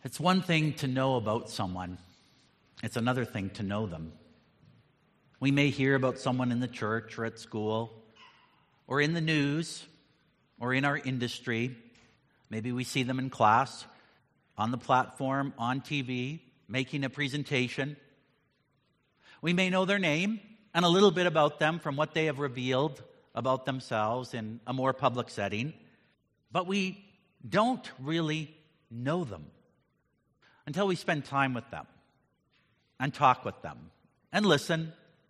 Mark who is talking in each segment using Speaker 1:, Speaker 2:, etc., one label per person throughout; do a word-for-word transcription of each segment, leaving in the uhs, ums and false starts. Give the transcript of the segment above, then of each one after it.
Speaker 1: It's one thing to know about someone. It's another thing to know them. We may hear about someone in the church or at school or in the news or in our industry. Maybe we see them in class, on the platform, on T V, making a presentation. We may know their name and a little bit about them from what they have revealed about themselves in a more public setting, but we don't really know them until we spend time with them and talk with them and listen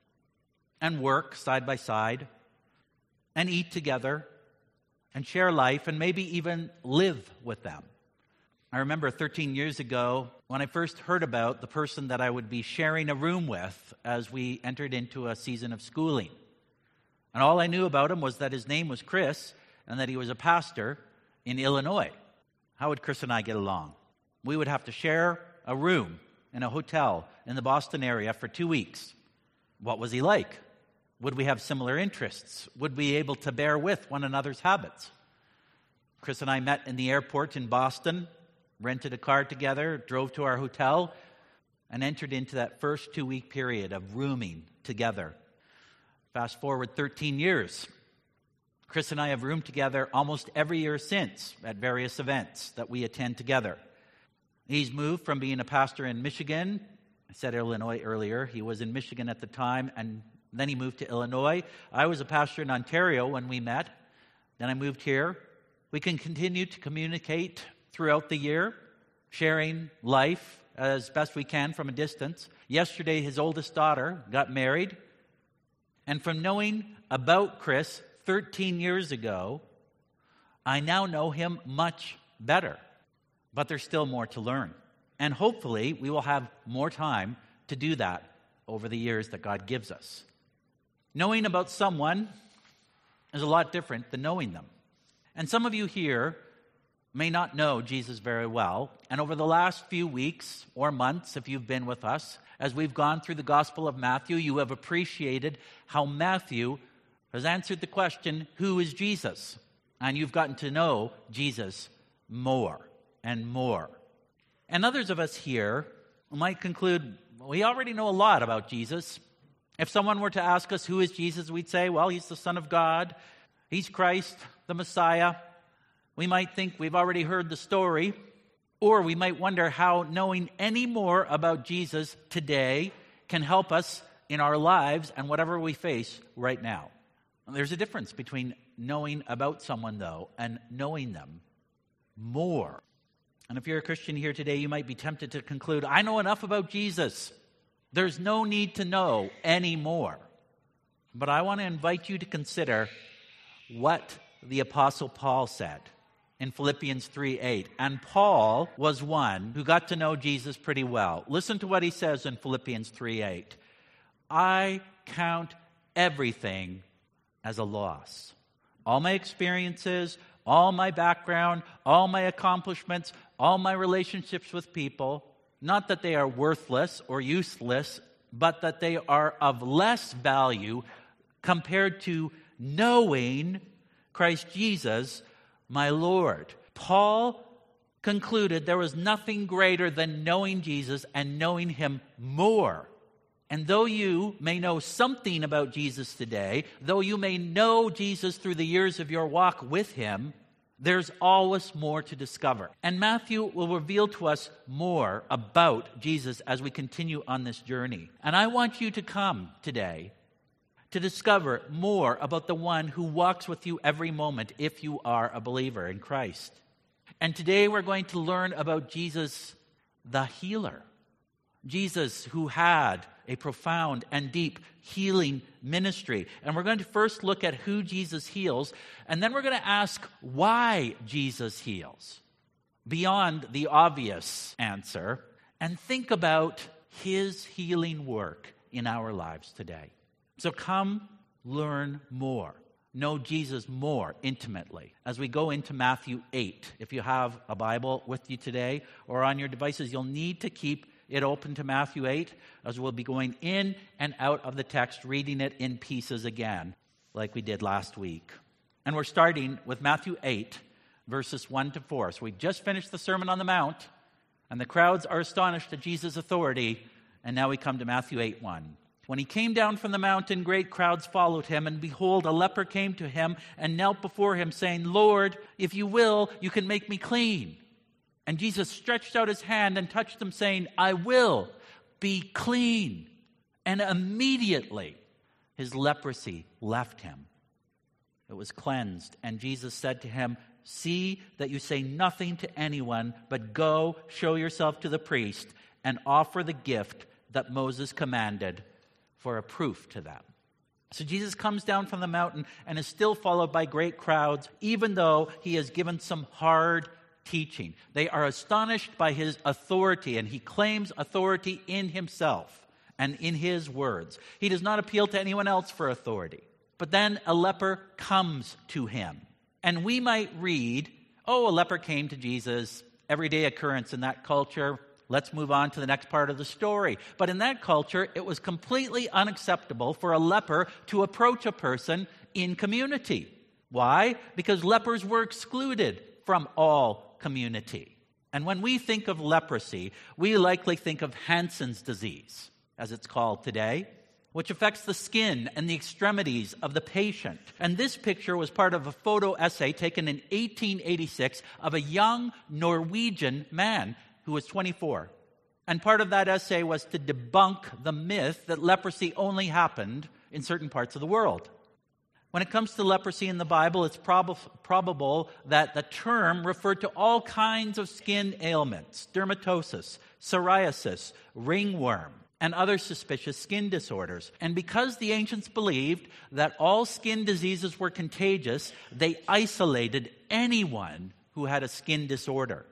Speaker 1: and work side by side and eat together and share life and maybe even live with them. I remember thirteen years ago when I first heard about the person that I would be sharing a room with as we entered into a season of schooling. And all I knew about him was that his name was Chris and that he was a pastor in Illinois. How would Chris and I get along? We would have to share a room in a hotel in the Boston area for two weeks. What was he like? Would we have similar interests? Would we be able to bear with one another's habits? Chris and I met in the airport in Boston, rented a car together, drove to our hotel, and entered into that first two-week period of rooming together. Fast forward thirteen years. Chris and I have roomed together almost every year since at various events that we attend together. He's moved from being a pastor in Michigan. I said Illinois earlier. He was in Michigan at the time, and then he moved to Illinois. I was a pastor in Ontario when we met. Then I moved here. We can continue to communicate throughout the year, sharing life as best we can from a distance. Yesterday, his oldest daughter got married. And from knowing about Chris thirteen years ago, I now know him much better. But there's still more to learn. And hopefully, we will have more time to do that over the years that God gives us. Knowing about someone is a lot different than knowing them. And some of you here may not know Jesus very well. And over the last few weeks or months, if you've been with us, as we've gone through the Gospel of Matthew, you have appreciated how Matthew has answered the question, who is Jesus? And you've gotten to know Jesus more and more. And others of us here might conclude, we already know a lot about Jesus. If someone were to ask us, who is Jesus? We'd say, well, he's the Son of God. He's Christ, the Messiah. We might think we've already heard the story. Or we might wonder how knowing any more about Jesus today can help us in our lives and whatever we face right now. There's a difference between knowing about someone, though, and knowing them more. And if you're a Christian here today, you might be tempted to conclude, I know enough about Jesus. There's no need to know any more. But I want to invite you to consider what the Apostle Paul said in Philippians three eight. And Paul was one who got to know Jesus pretty well. Listen to what he says in Philippians three eight. I count everything as a loss. All my experiences, all my background, all my accomplishments, all my relationships with people, not that they are worthless or useless, but that they are of less value compared to knowing Christ Jesus, my Lord. Paul concluded there was nothing greater than knowing Jesus and knowing him more. And though you may know something about Jesus today, though you may know Jesus through the years of your walk with him, there's always more to discover. And Matthew will reveal to us more about Jesus as we continue on this journey. And I want you to come today to discover more about the one who walks with you every moment if you are a believer in Christ. And today we're going to learn about Jesus, the healer. Jesus who had a profound and deep healing ministry. And we're going to first look at who Jesus heals, and then we're going to ask why Jesus heals, beyond the obvious answer, and think about his healing work in our lives today. So come learn more. Know Jesus more intimately as we go into Matthew eight. If you have a Bible with you today or on your devices, you'll need to keep it open to Matthew eight, as we'll be going in and out of the text, reading it in pieces again, like we did last week. And we're starting with Matthew eight, verses one to four. So we just finished the Sermon on the Mount, And the crowds are astonished at Jesus' authority. And now we come to Matthew eight one. When he came down from the mountain, great crowds followed him. And behold, a leper came to him and knelt before him, saying, Lord, if you will, you can make me clean. And Jesus stretched out his hand and touched him, saying, I will, be clean. And immediately his leprosy left him. It was cleansed. And Jesus said to him, see that you say nothing to anyone, but go show yourself to the priest and offer the gift that Moses commanded for a proof to them. So Jesus comes down from the mountain and is still followed by great crowds, even though he has given some hard teaching. They are astonished by his authority, and he claims authority in himself and in his words. He does not appeal to anyone else for authority. But then a leper comes to him. And we might read, oh, a leper came to Jesus, everyday occurrence in that culture. Let's move on to the next part of the story. But in that culture, it was completely unacceptable for a leper to approach a person in community. Why? Because lepers were excluded from all community. And when we think of leprosy, we likely think of Hansen's disease, as it's called today, which affects the skin and the extremities of the patient. And this picture was part of a photo essay taken in eighteen eighty-six of a young Norwegian man who was twenty-four. And part of that essay was to debunk the myth that leprosy only happened in certain parts of the world. When it comes to leprosy in the Bible, it's prob- probable that the term referred to all kinds of skin ailments, dermatosis, psoriasis, ringworm, and other suspicious skin disorders. And because the ancients believed that all skin diseases were contagious, they isolated anyone who had a skin disorder.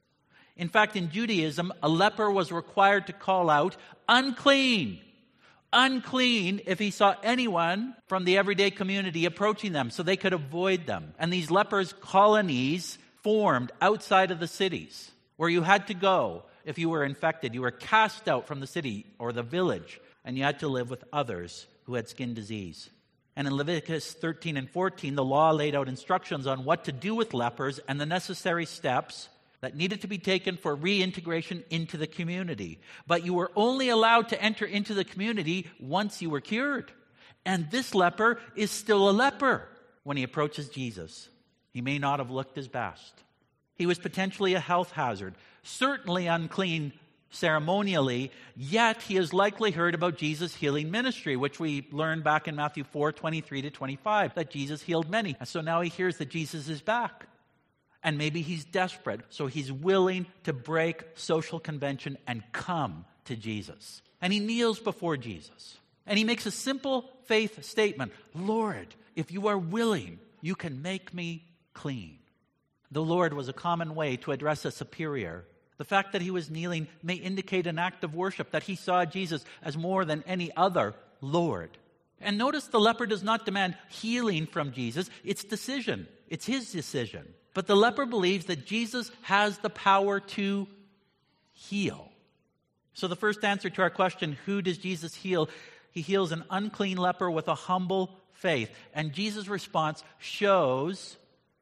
Speaker 1: In fact, in Judaism, a leper was required to call out, unclean, unclean, if he saw anyone from the everyday community approaching them, so they could avoid them. And these lepers' colonies formed outside of the cities, where you had to go. If you were infected, you were cast out from the city or the village, and you had to live with others who had skin disease. And in Leviticus thirteen and fourteen, the law laid out instructions on what to do with lepers and the necessary steps that needed to be taken for reintegration into the community. But you were only allowed to enter into the community once you were cured. And this leper is still a leper when he approaches Jesus. He may not have looked his best. He was potentially a health hazard, certainly unclean ceremonially, yet he has likely heard about Jesus' healing ministry, which we learned back in Matthew four, twenty-three to twenty-five, that Jesus healed many. And so now he hears that Jesus is back. And maybe he's desperate, so he's willing to break social convention and come to Jesus. And he kneels before Jesus. And he makes a simple faith statement. Lord, if you are willing, you can make me clean. The Lord was a common way to address a superior. The fact that he was kneeling may indicate an act of worship, that he saw Jesus as more than any other Lord. And notice the leper does not demand healing from Jesus. It's decision. It's his decision. But the leper believes that Jesus has the power to heal. So the first answer to our question, who does Jesus heal? He heals an unclean leper with a humble faith. And Jesus' response shows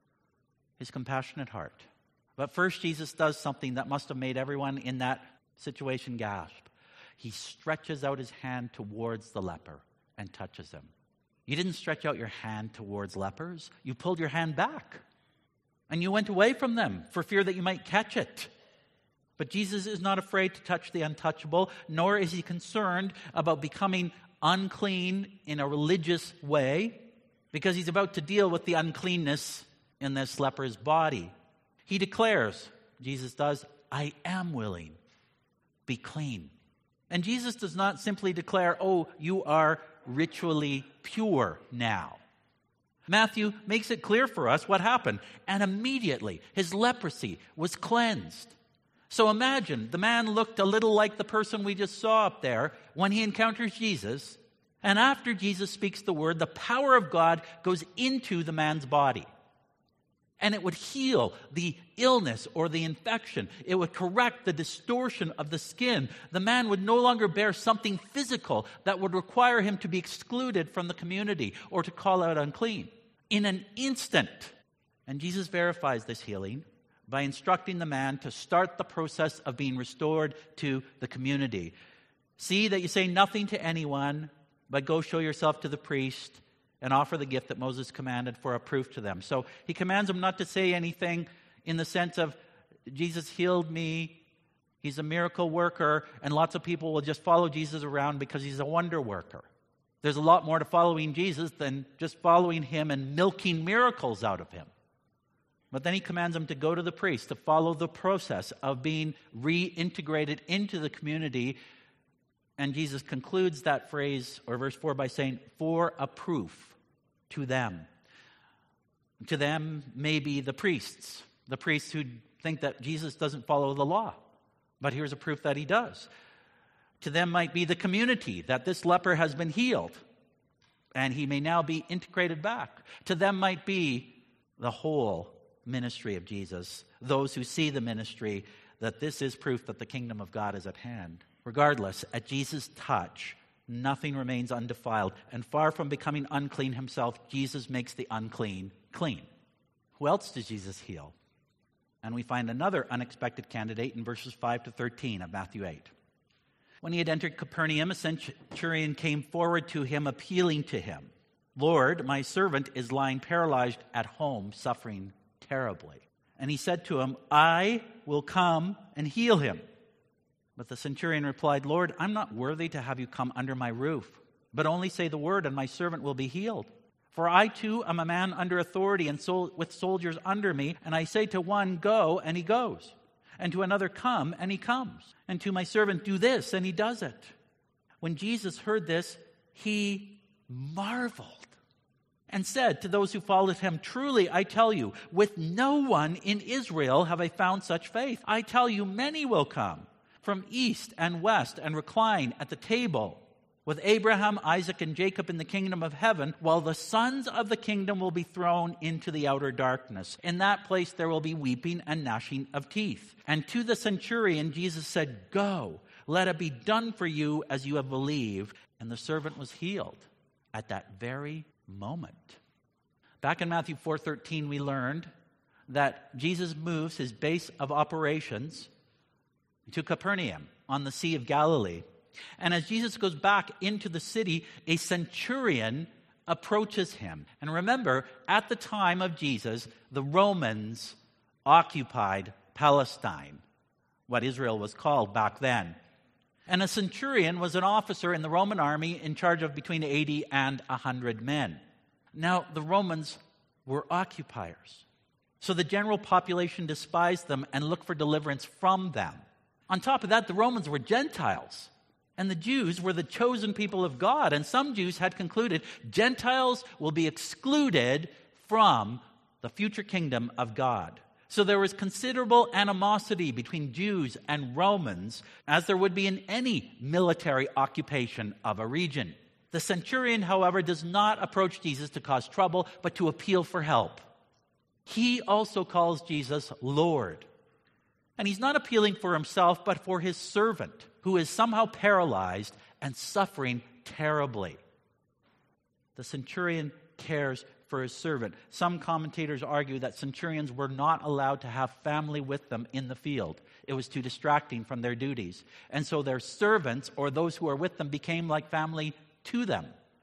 Speaker 1: his compassionate heart. But first, Jesus does something that must have made everyone in that situation gasp. He stretches out his hand towards the leper and touches him. You didn't stretch out your hand towards lepers. You pulled your hand back. And you went away from them for fear that you might catch it. But Jesus is not afraid to touch the untouchable, nor is he concerned about becoming unclean in a religious way, because he's about to deal with the uncleanness in this leper's body. He declares, Jesus does, I am willing. Be clean. And Jesus does not simply declare, oh, you are ritually pure now. Matthew makes it clear for us what happened. And immediately, his leprosy was cleansed. So imagine, the man looked a little like the person we just saw up there when he encounters Jesus. And after Jesus speaks the word, the power of God goes into the man's body. And it would heal the illness or the infection. It would correct the distortion of the skin. The man would no longer bear something physical that would require him to be excluded from the community or to call out unclean. In an instant. And Jesus verifies this healing by instructing the man to start the process of being restored to the community. See that you say nothing to anyone, but go show yourself to the priest and offer the gift that Moses commanded for a proof to them. So he commands them not to say anything in the sense of, Jesus healed me, he's a miracle worker, and lots of people will just follow Jesus around because he's a wonder worker. There's a lot more to following Jesus than just following him and milking miracles out of him. But then he commands them to go to the priest, to follow the process of being reintegrated into the community. And Jesus concludes that phrase, or verse four, by saying, for a proof to them. To them may be the priests, the priests who think that Jesus doesn't follow the law. But here's a proof that he does. To them might be the community, that this leper has been healed, and he may now be integrated back. To them might be the whole ministry of Jesus, those who see the ministry, that this is proof that the kingdom of God is at hand. Regardless, at Jesus' touch, nothing remains undefiled, and far from becoming unclean himself, Jesus makes the unclean clean. Who else does Jesus heal? And we find another unexpected candidate in verses five to thirteen of Matthew eight. When he had entered Capernaum, a centurion came forward to him, appealing to him, Lord, my servant is lying paralyzed at home, suffering terribly. And he said to him, I will come and heal him. But the centurion replied, Lord, I'm not worthy to have you come under my roof, but only say the word and my servant will be healed. For I too am a man under authority and sol- with soldiers under me, and I say to one, go, and he goes, and to another, come, and he comes, and to my servant, do this, and he does it. When Jesus heard this, he marveled and said to those who followed him, truly, I tell you, with no one in Israel have I found such faith. I tell you, many will come from east and west and recline at the table with Abraham, Isaac, and Jacob in the kingdom of heaven, while the sons of the kingdom will be thrown into the outer darkness. In that place there will be weeping and gnashing of teeth. And to the centurion Jesus said, go, let it be done for you as you have believed. And the servant was healed at that very moment. Back in Matthew four thirteen, we learned that Jesus moves his base of operations to Capernaum on the Sea of Galilee. And as Jesus goes back into the city, a centurion approaches him. And remember, at the time of Jesus, the Romans occupied Palestine, what Israel was called back then. And a centurion was an officer in the Roman army in charge of between eighty and one hundred men. Now, the Romans were occupiers. So the general population despised them and looked for deliverance from them. On top of that, the Romans were Gentiles. And the Jews were the chosen people of God. And some Jews had concluded Gentiles will be excluded from the future kingdom of God. So there was considerable animosity between Jews and Romans, as there would be in any military occupation of a region. The centurion, however, does not approach Jesus to cause trouble, but to appeal for help. He also calls Jesus Lord. And he's not appealing for himself, but for his servant, who is somehow paralyzed and suffering terribly. The centurion cares for his servant. Some commentators argue that centurions were not allowed to have family with them in the field. It was too distracting from their duties. And so their servants, or those who are with them, became like family to them.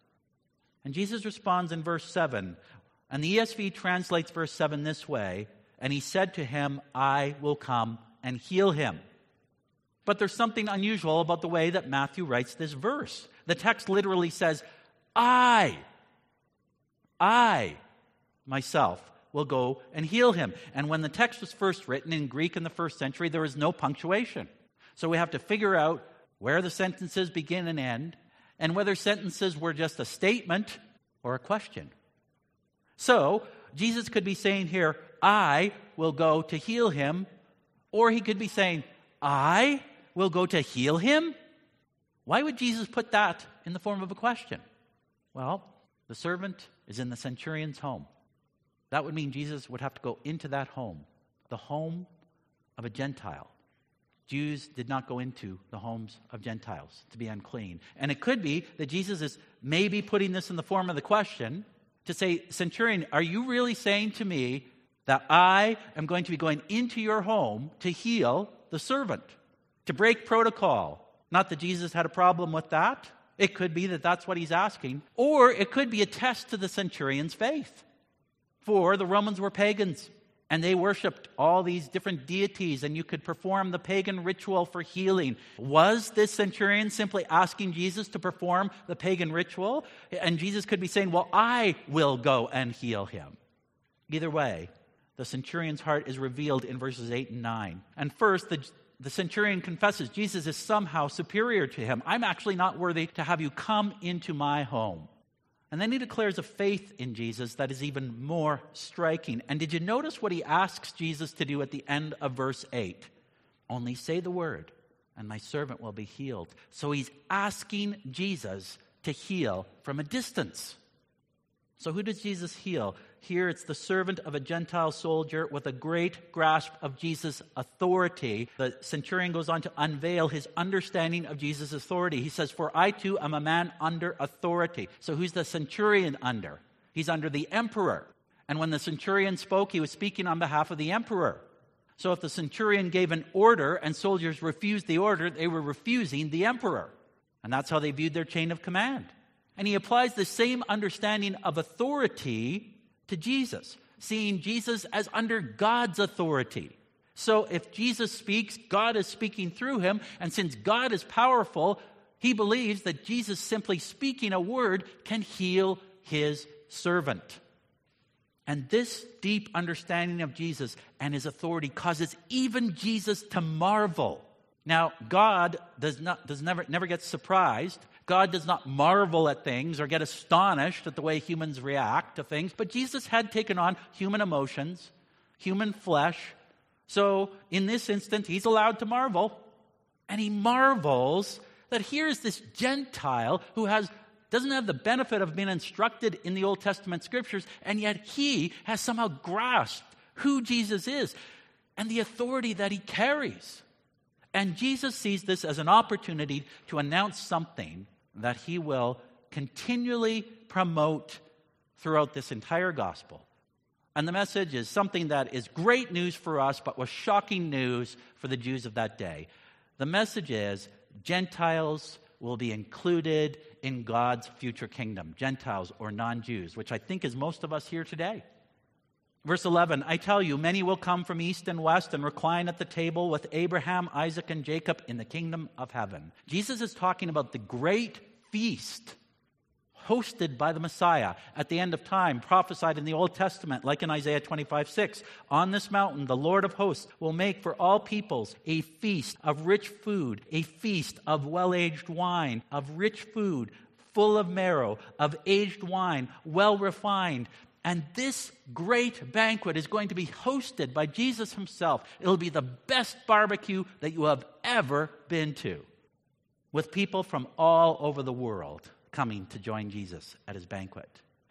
Speaker 1: And Jesus responds in verse seven. And the E S V translates verse seven this way, and he said to him, I will come and heal him. But there's something unusual about the way that Matthew writes this verse. The text literally says, I, I myself will go and heal him. And when the text was first written in Greek in the first century, there was no punctuation. So we have to figure out where the sentences begin and end, and whether sentences were just a statement or a question. So Jesus could be saying here, I will go to heal him, or he could be saying, I will go to heal him? Why would Jesus put that in the form of a question? Well, the servant is in the centurion's home. That would mean Jesus would have to go into that home, the home of a Gentile. Jews did not go into the homes of Gentiles to be unclean. And it could be that Jesus is maybe putting this in the form of the question to say, centurion, are you really saying to me that I am going to be going into your home to heal the servant, to break protocol. Not that Jesus had a problem with that. It could be that that's what he's asking. Or it could be a test to the centurion's faith. For the Romans were pagans, and they worshipped all these different deities, and you could perform the pagan ritual for healing. Was this centurion simply asking Jesus to perform the pagan ritual? And Jesus could be saying, well, I will go and heal him. Either way, the centurion's heart is revealed in verses eight and nine. And first, the, the centurion confesses Jesus is somehow superior to him. I'm actually not worthy to have you come into my home. And then he declares a faith in Jesus that is even more striking. And did you notice what he asks Jesus to do at the end of verse eight? Only say the word, and my servant will be healed. So he's asking Jesus to heal from a distance. So who does Jesus heal? Here it's the servant of a Gentile soldier with a great grasp of Jesus' authority. The centurion goes on to unveil his understanding of Jesus' authority. He says, for I too am a man under authority. So who's the centurion under? He's under the emperor. And when the centurion spoke, he was speaking on behalf of the emperor. So if the centurion gave an order and soldiers refused the order, they were refusing the emperor. And that's how they viewed their chain of command. And he applies the same understanding of authority to Jesus, seeing Jesus as under God's authority. So if Jesus speaks, God is speaking through him, and since God is powerful, he believes that Jesus simply speaking a word can heal his servant. And this deep understanding of Jesus and his authority causes even Jesus to marvel. Now, God does not does never never get surprised. God does not marvel at things or get astonished at the way humans react to things. But Jesus had taken on human emotions, human flesh. So in this instance, he's allowed to marvel. And he marvels that here's this Gentile who has doesn't have the benefit of being instructed in the Old Testament scriptures, and yet he has somehow grasped who Jesus is and the authority that he carries. And Jesus sees this as an opportunity to announce something that he will continually promote throughout this entire gospel. And the message is something that is great news for us, but was shocking news for the Jews of that day. The message is Gentiles will be included in God's future kingdom. Gentiles or non-Jews, which I think is most of us here today. Verse eleven, I tell you, many will come from east and west and recline at the table with Abraham, Isaac, and Jacob in the kingdom of heaven. Jesus is talking about the great feast hosted by the Messiah at the end of time, prophesied in the Old Testament, like in Isaiah twenty-five six. On this mountain, the Lord of hosts will make for all peoples a feast of rich food, a feast of well-aged wine, of rich food, full of marrow, of aged wine, well refined. And this great banquet is going to be hosted by Jesus himself. It'll be the best barbecue that you have ever been to, with people from all over the world coming to join Jesus at his banquet.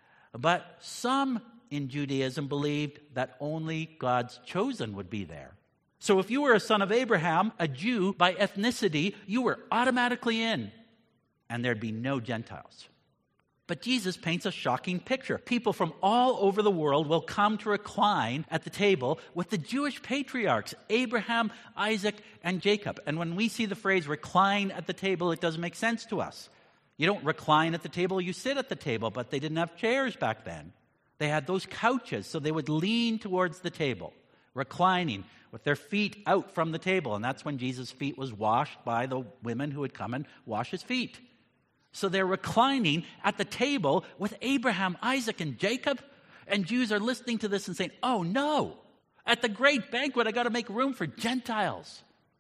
Speaker 1: But some in Judaism believed that only God's chosen would be there. So if you were a son of Abraham, a Jew by ethnicity, you were automatically in, and there'd be no Gentiles. But Jesus paints a shocking picture. People from all over the world will come to recline at the table with the Jewish patriarchs, Abraham, Isaac, and Jacob. And when we see the phrase recline at the table, it doesn't make sense to us. You don't recline at the table, you sit at the table, but they didn't have chairs back then. They had those couches, so they would lean towards the table, reclining with their feet out from the table. And that's when Jesus' feet was washed by the women who would come and wash his feet. So they're reclining at the table with Abraham, Isaac, and Jacob. And Jews are listening to this and saying, oh no, at the great banquet, I got to make room for Gentiles.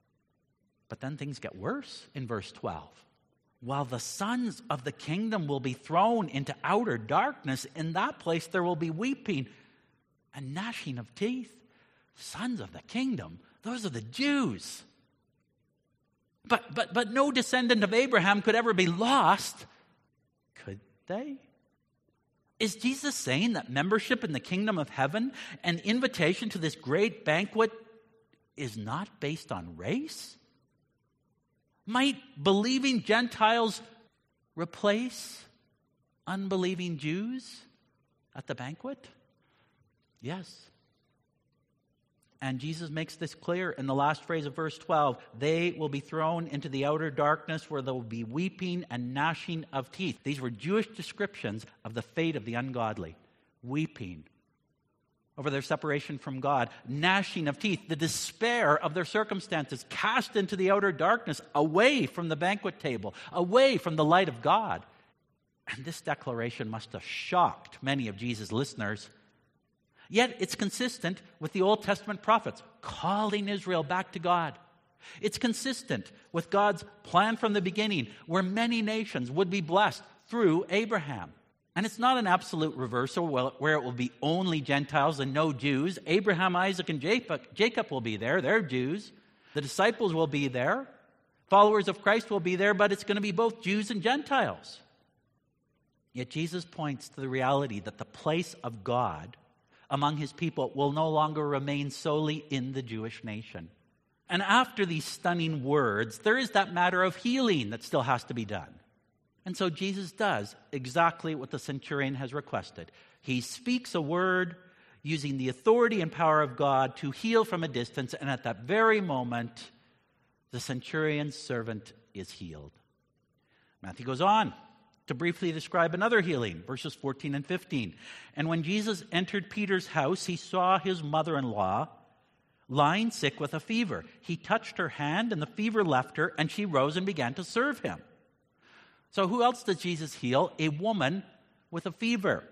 Speaker 1: But then things get worse in verse twelve. While the sons of the kingdom will be thrown into outer darkness, in that place there will be weeping and gnashing of teeth. Sons of the kingdom, those are the Jews. But but but no descendant of Abraham could ever be lost. Could they? Is Jesus saying that membership in the kingdom of heaven and invitation to this great banquet is not based on race? Might believing Gentiles replace unbelieving Jews at the banquet? Yes. And Jesus makes this clear in the last phrase of verse twelve. They will be thrown into the outer darkness where there will be weeping and gnashing of teeth. These were Jewish descriptions of the fate of the ungodly. Weeping over their separation from God. Gnashing of teeth. The despair of their circumstances. Cast into the outer darkness. Away from the banquet table. Away from the light of God. And this declaration must have shocked many of Jesus' listeners. Yet it's consistent with the Old Testament prophets calling Israel back to God. It's consistent with God's plan from the beginning, where many nations would be blessed through Abraham. And it's not an absolute reversal where it will be only Gentiles and no Jews. Abraham, Isaac, and Jacob will be there. They're Jews. The disciples will be there. Followers of Christ will be there, but it's going to be both Jews and Gentiles. Yet Jesus points to the reality that the place of God among his people will no longer remain solely in the Jewish nation. And after these stunning words, there is that matter of healing that still has to be done. And so Jesus does exactly what the centurion has requested. He speaks a word using the authority and power of God to heal from a distance, and at that very moment, the centurion's servant is healed. Matthew goes on to briefly describe another healing, verses fourteen and fifteen. And when Jesus entered Peter's house, he saw his mother-in-law lying sick with a fever. He touched her hand, and the fever left her, and she rose and began to serve him. So who else does Jesus heal? A woman with a fever.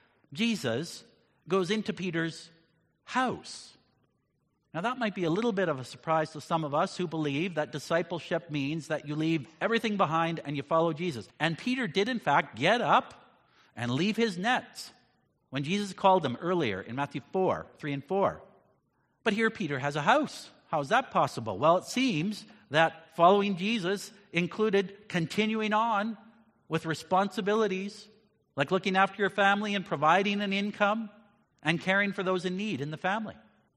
Speaker 1: Jesus goes into Peter's house. Now that might be a little bit of a surprise to some of us who believe that discipleship means that you leave everything behind and you follow Jesus. And Peter did in fact get up and leave his nets when Jesus called him earlier in Matthew four, three and four. But here Peter has a house. How is that possible? Well, it seems that following Jesus included continuing on with responsibilities like looking after your family and providing an income and caring for those in need in the family.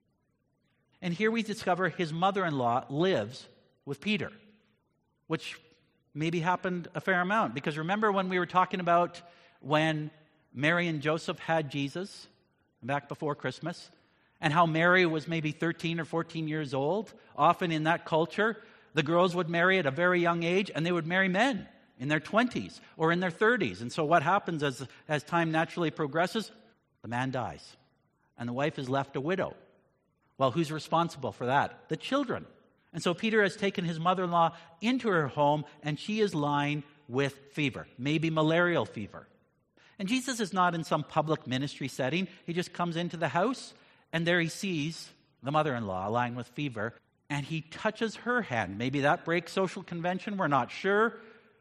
Speaker 1: And here we discover his mother-in-law lives with Peter, which maybe happened a fair amount. Because remember when we were talking about when Mary and Joseph had Jesus back before Christmas, and how Mary was maybe thirteen or fourteen years old? Often in that culture, the girls would marry at a very young age, and they would marry men in their twenties or in their thirties. And so what happens as, as time naturally progresses? The man dies, and the wife is left a widow. Well, who's responsible for that? The children. And so Peter has taken his mother-in-law into her home, and she is lying with fever, maybe malarial fever. And Jesus is not in some public ministry setting. He just comes into the house, and there he sees the mother-in-law lying with fever, and he touches her hand. Maybe that breaks social convention, we're not sure.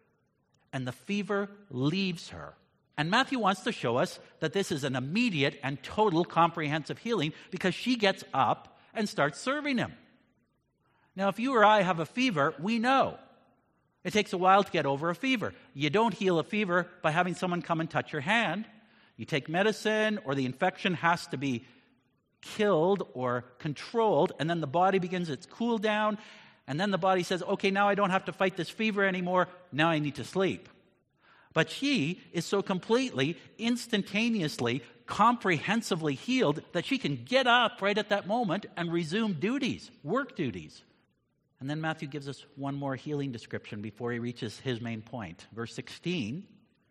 Speaker 1: And the fever leaves her. And Matthew wants to show us that this is an immediate and total comprehensive healing because she gets up and starts serving him. Now, if you or I have a fever, we know it takes a while to get over a fever. You don't heal a fever by having someone come and touch your hand. You take medicine, or the infection has to be killed or controlled, and then the body begins its cool down, and then the body says, okay, now I don't have to fight this fever anymore. Now I need to sleep. But she is so completely, instantaneously, comprehensively healed that she can get up right at that moment and resume duties, work duties. And then Matthew gives us one more healing description before he reaches his main point. Verse sixteen,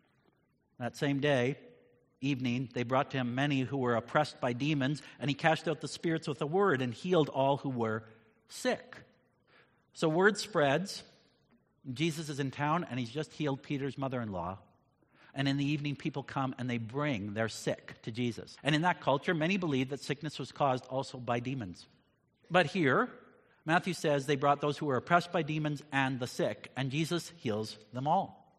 Speaker 1: that same day, evening, they brought to him many who were oppressed by demons, and he cast out the spirits with a word and healed all who were sick. So word spreads. Jesus is in town, and he's just healed Peter's mother-in-law. And in the evening, people come and they bring their sick to Jesus. And in that culture, many believed that sickness was caused also by demons. But here, Matthew says they brought those who were oppressed by demons and the sick, and Jesus heals them all.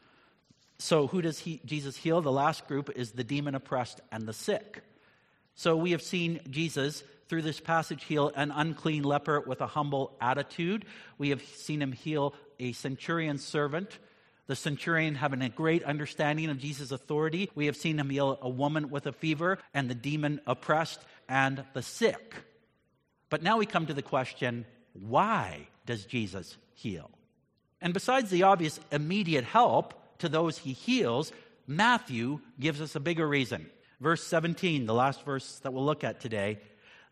Speaker 1: So who does he, Jesus heal? The last group is the demon-oppressed and the sick. So we have seen Jesus, through this passage, heal an unclean leper with a humble attitude. We have seen him heal a centurion's servant, the centurion having a great understanding of Jesus' authority. We have seen him heal a woman with a fever, and the demon-oppressed and the sick. But now we come to the question, why does Jesus heal? And besides the obvious immediate help to those he heals, Matthew gives us a bigger reason. Verse seventeen, the last verse that we'll look at today.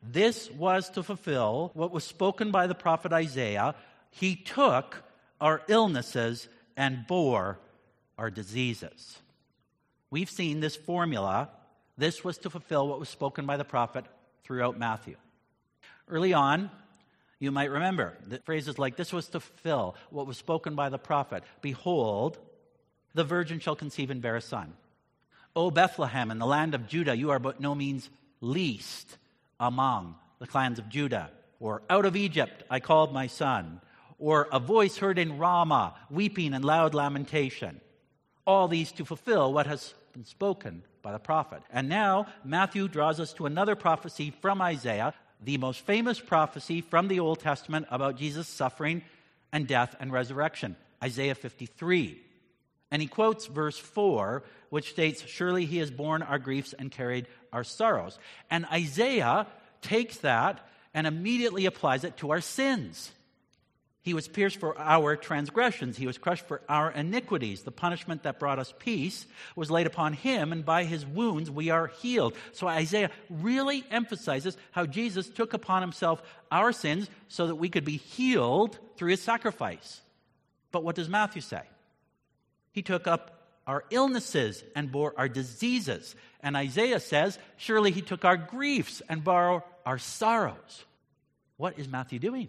Speaker 1: This was to fulfill what was spoken by the prophet Isaiah. He took our illnesses and bore our diseases. We've seen this formula. This was to fulfill what was spoken by the prophet throughout Matthew. Early on, you might remember that phrases like, this was to fulfill what was spoken by the prophet. Behold, the virgin shall conceive and bear a son. O Bethlehem, in the land of Judah, you are by no means least among the clans of Judah. Or, out of Egypt I called my son. Or, a voice heard in Ramah, weeping and loud lamentation. All these to fulfill what has been spoken by the prophet. And now, Matthew draws us to another prophecy from Isaiah, the most famous prophecy from the Old Testament about Jesus' suffering and death and resurrection, Isaiah fifty-three. And he quotes verse four, which states, surely he has borne our griefs and carried our sorrows. And Isaiah takes that and immediately applies it to our sins. He was pierced for our transgressions. He was crushed for our iniquities. The punishment that brought us peace was laid upon him, and by his wounds we are healed. So Isaiah really emphasizes how Jesus took upon himself our sins so that we could be healed through his sacrifice. But what does Matthew say? He took up our illnesses and bore our diseases. And Isaiah says, surely he took our griefs and bore our sorrows. What is Matthew doing?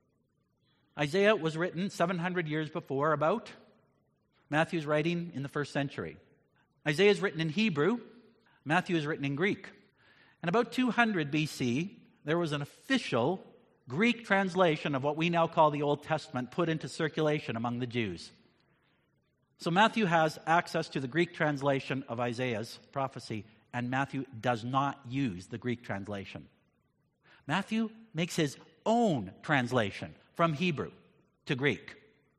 Speaker 1: Isaiah was written seven hundred years before about. Matthew's writing in the first century. Isaiah is written in Hebrew. Matthew is written in Greek. And about two hundred B C, there was an official Greek translation of what we now call the Old Testament put into circulation among the Jews. So Matthew has access to the Greek translation of Isaiah's prophecy, and Matthew does not use the Greek translation. Matthew makes his own translation from Hebrew to Greek.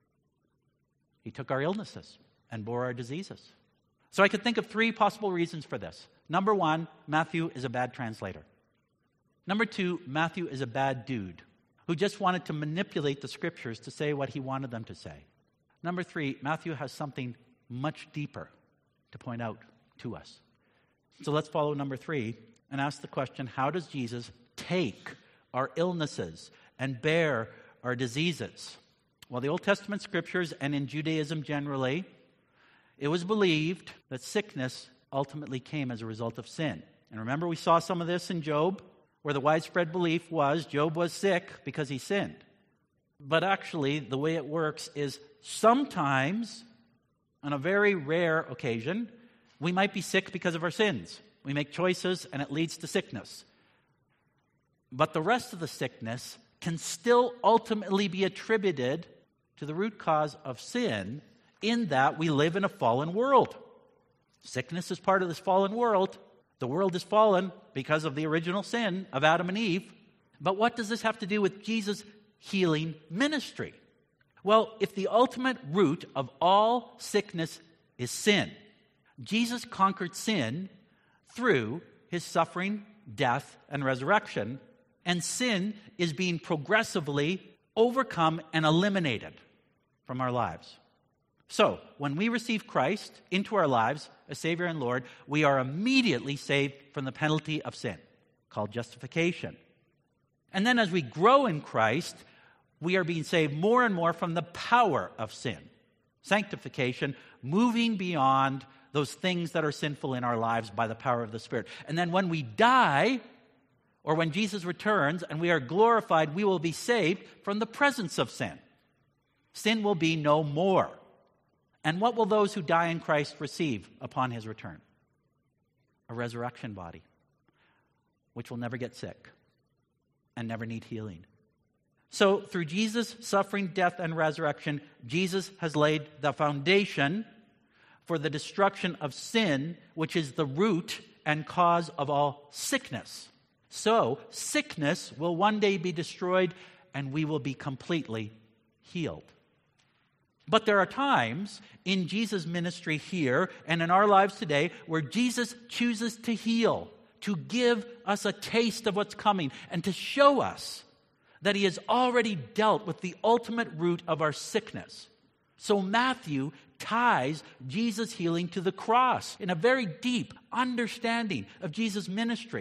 Speaker 1: He took our illnesses and bore our diseases. So I could think of three possible reasons for this. Number one, Matthew is a bad translator. Number two, Matthew is a bad dude who just wanted to manipulate the scriptures to say what he wanted them to say. Number three, Matthew has something much deeper to point out to us. So let's follow number three and ask the question, how does Jesus take our illnesses and bear our diseases? Well, the Old Testament scriptures and in Judaism generally, it was believed that sickness ultimately came as a result of sin. And remember, we saw some of this in Job, where the widespread belief was Job was sick because he sinned. But actually, the way it works is sometimes, on a very rare occasion, we might be sick because of our sins. We make choices and it leads to sickness. But the rest of the sickness can still ultimately be attributed to the root cause of sin, in that we live in a fallen world. Sickness is part of this fallen world. The world is fallen because of the original sin of Adam and Eve. But what does this have to do with Jesus' healing ministry? Well, if the ultimate root of all sickness is sin, Jesus conquered sin through his suffering, death, and resurrection, and sin is being progressively overcome and eliminated from our lives. So, when we receive Christ into our lives as Savior and Lord, we are immediately saved from the penalty of sin, called justification. And then as we grow in Christ, we are being saved more and more from the power of sin, sanctification, moving beyond those things that are sinful in our lives by the power of the Spirit. And then when we die, or when Jesus returns and we are glorified, we will be saved from the presence of sin. Sin will be no more. And what will those who die in Christ receive upon his return? A resurrection body, which will never get sick and never need healing. So through Jesus' suffering, death, and resurrection, Jesus has laid the foundation for the destruction of sin, which is the root and cause of all sickness. So sickness will one day be destroyed and we will be completely healed. But there are times in Jesus' ministry here and in our lives today where Jesus chooses to heal, to give us a taste of what's coming, and to show us that he has already dealt with the ultimate root of our sickness. So Matthew ties Jesus' healing to the cross in a very deep understanding of Jesus' ministry.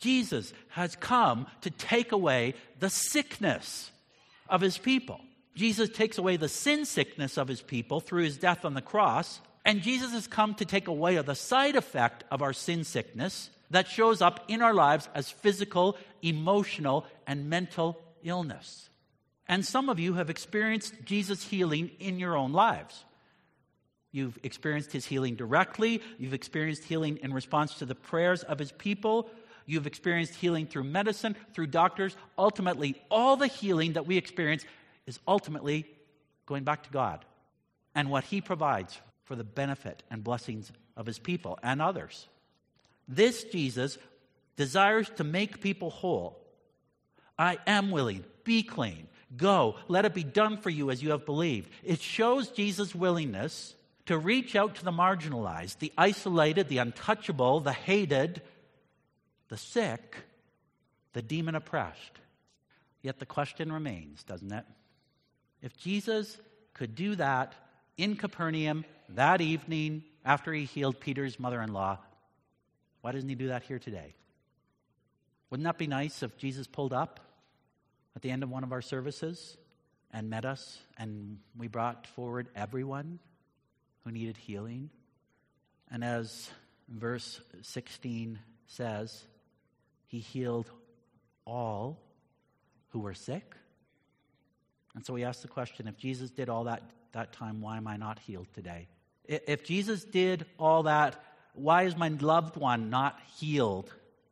Speaker 1: Jesus has come to take away the sickness of his people. Jesus takes away the sin sickness of his people through his death on the cross. And Jesus has come to take away the side effect of our sin sickness that shows up in our lives as physical, emotional, and mental illness. And some of you have experienced Jesus' healing in your own lives. You've experienced his healing directly. You've experienced healing in response to the prayers of his people. You've experienced healing through medicine, through doctors. Ultimately, all the healing that we experience is ultimately going back to God and what he provides for the benefit and blessings of his people and others. This Jesus desires to make people whole. I am willing. Be clean. Go. Let it be done for you as you have believed. It shows Jesus' willingness to reach out to the marginalized, the isolated, the untouchable, the hated, the sick, the demon-oppressed. Yet the question remains, doesn't it? If Jesus could do that in Capernaum that evening after he healed Peter's mother-in-law, why doesn't he do that here today? Wouldn't that be nice if Jesus pulled up at the end of one of our services and met us and we brought forward everyone who needed healing? And as verse sixteen says, he healed all who were sick. And so we ask the question, if Jesus did all that that time, why am I not healed today? If Jesus did all that, why is my loved one not healed?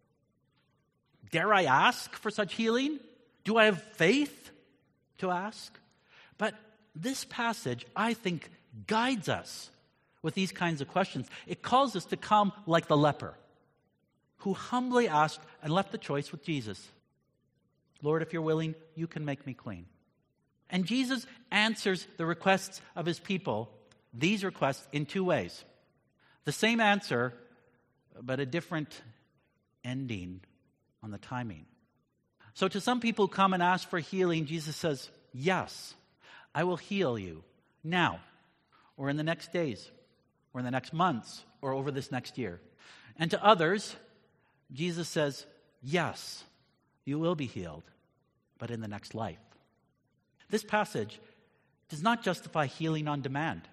Speaker 1: Dare I ask for such healing? Do I have faith to ask? But this passage, I think, guides us with these kinds of questions. It calls us to come like the leper who humbly asked and left the choice with Jesus. Lord, if you're willing, you can make me clean. And Jesus answers the requests of his people, these requests, in two ways. The same answer, but a different ending on the timing. So to some people who come and ask for healing, Jesus says, yes, I will heal you now, or in the next days, or in the next months, or over this next year. And to others, Jesus says, yes, you will be healed, but in the next life. This passage does not justify healing on demand.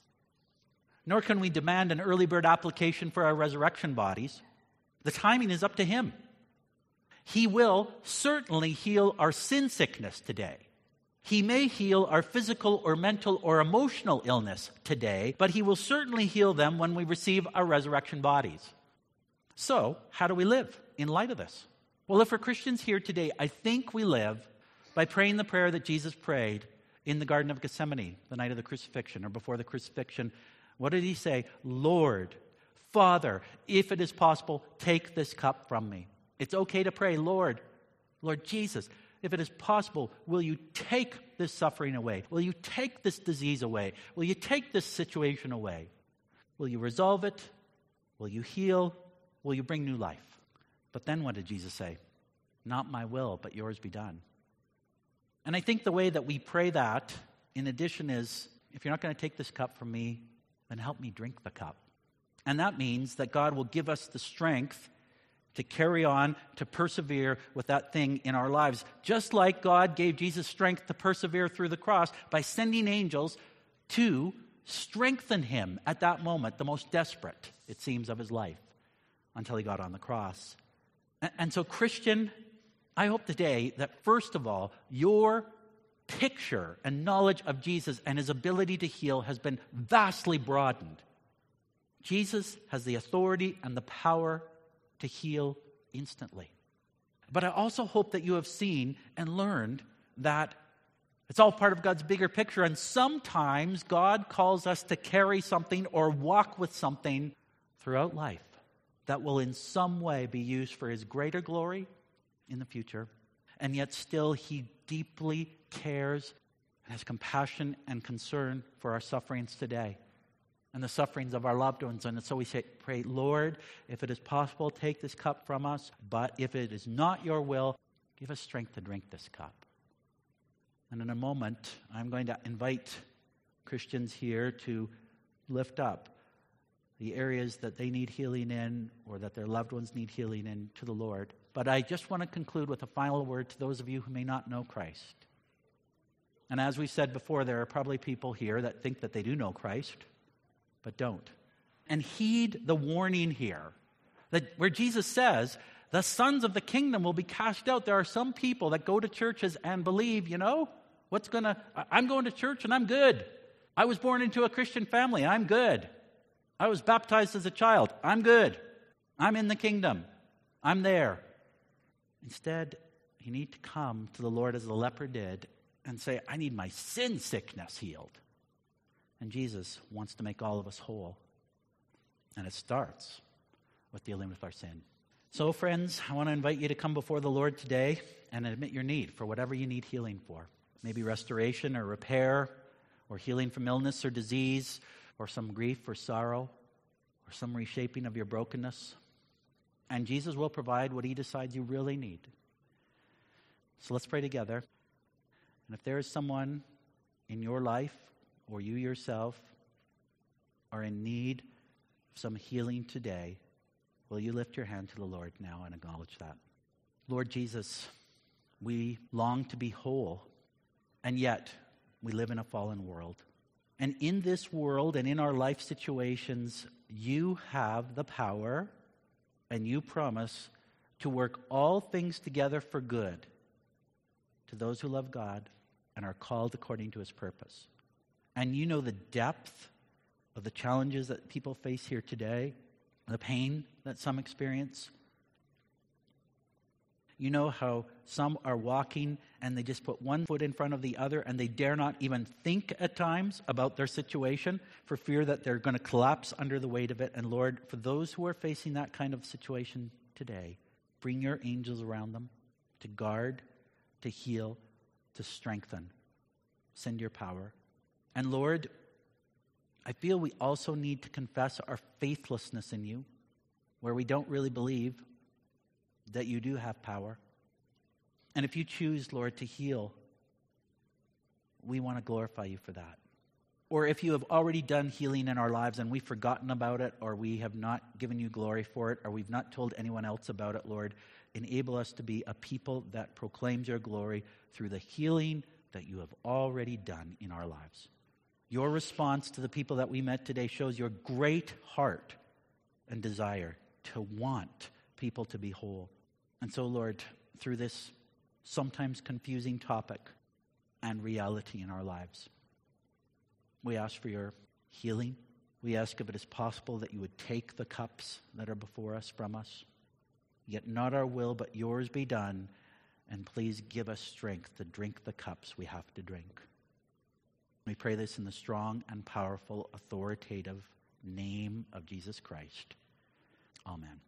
Speaker 1: Nor can we demand an early bird application for our resurrection bodies. The timing is up to him. He will certainly heal our sin sickness today. He may heal our physical or mental or emotional illness today, but he will certainly heal them when we receive our resurrection bodies. So, how do we live in light of this? Well, if we're Christians here today, I think we live by praying the prayer that Jesus prayed in the Garden of Gethsemane the night of the crucifixion or before the crucifixion. What did he say? Lord, Father, if it is possible, take this cup from me. It's okay to pray, Lord, Lord Jesus, if it is possible, will you take this suffering away? Will you take this disease away? Will you take this situation away? Will you resolve it? Will you heal? Will you bring new life? But then what did Jesus say? Not my will, but yours be done. And I think the way that we pray that, in addition, is, if you're not going to take this cup from me, then help me drink the cup. And that means that God will give us the strength to carry on, to persevere with that thing in our lives. Just like God gave Jesus strength to persevere through the cross by sending angels to strengthen him at that moment, the most desperate, it seems, of his life, until he got on the cross. And, and so, Christian, I hope today that, first of all, your picture and knowledge of Jesus and his ability to heal has been vastly broadened. Jesus has the authority and the power to heal instantly. But I also hope that you have seen and learned that it's all part of God's bigger picture, and sometimes God calls us to carry something or walk with something throughout life that will in some way be used for his greater glory in the future, and yet still he deeply cares and has compassion and concern for our sufferings today and the sufferings of our loved ones. And so we say, pray, Lord, if it is possible, take this cup from us, but if it is not your will, give us strength to drink this cup. And in a moment, I'm going to invite Christians here to lift up the areas that they need healing in or that their loved ones need healing in to the Lord. But I just want to conclude with a final word to those of you who may not know Christ. And as we said before, there are probably people here that think that they do know Christ, but don't. And heed the warning here, that where Jesus says, the sons of the kingdom will be cast out. There are some people that go to churches and believe, you know, what's going to, I'm going to church and I'm good. I was born into a Christian family. I'm good. I was baptized as a child. I'm good. I'm in the kingdom. I'm there. Instead, you need to come to the Lord as the leper did and say, I need my sin sickness healed. And Jesus wants to make all of us whole. And it starts with dealing with our sin. So, friends, I want to invite you to come before the Lord today and admit your need for whatever you need healing for. Maybe restoration or repair, or healing from illness or disease, or some grief or sorrow, or some reshaping of your brokenness. And Jesus will provide what he decides you really need. So let's pray together. And if there is someone in your life, or you yourself, are in need of some healing today, will you lift your hand to the Lord now and acknowledge that? Lord Jesus, we long to be whole, and yet we live in a fallen world. And in this world and in our life situations, you have the power and you promise to work all things together for good to those who love God and are called according to his purpose. And you know the depth of the challenges that people face here today, the pain that some experience. You know how some are walking and they just put one foot in front of the other and they dare not even think at times about their situation for fear that they're going to collapse under the weight of it. And Lord, for those who are facing that kind of situation today, bring your angels around them to guard, to heal, to strengthen. Send your power. And Lord, I feel we also need to confess our faithlessness in you, where we don't really believe that you do have power. And if you choose, Lord, to heal, we want to glorify you for that. Or if you have already done healing in our lives and we've forgotten about it, or we have not given you glory for it, or we've not told anyone else about it, Lord, enable us to be a people that proclaims your glory through the healing that you have already done in our lives. Your response to the people that we met today shows your great heart and desire to want people to be whole. And so, Lord, through this sometimes confusing topic and reality in our lives, we ask for your healing. We ask if it is possible that you would take the cups that are before us from us. Yet not our will, but yours be done. And please give us strength to drink the cups we have to drink. We pray this in the strong and powerful, authoritative name of Jesus Christ. Amen.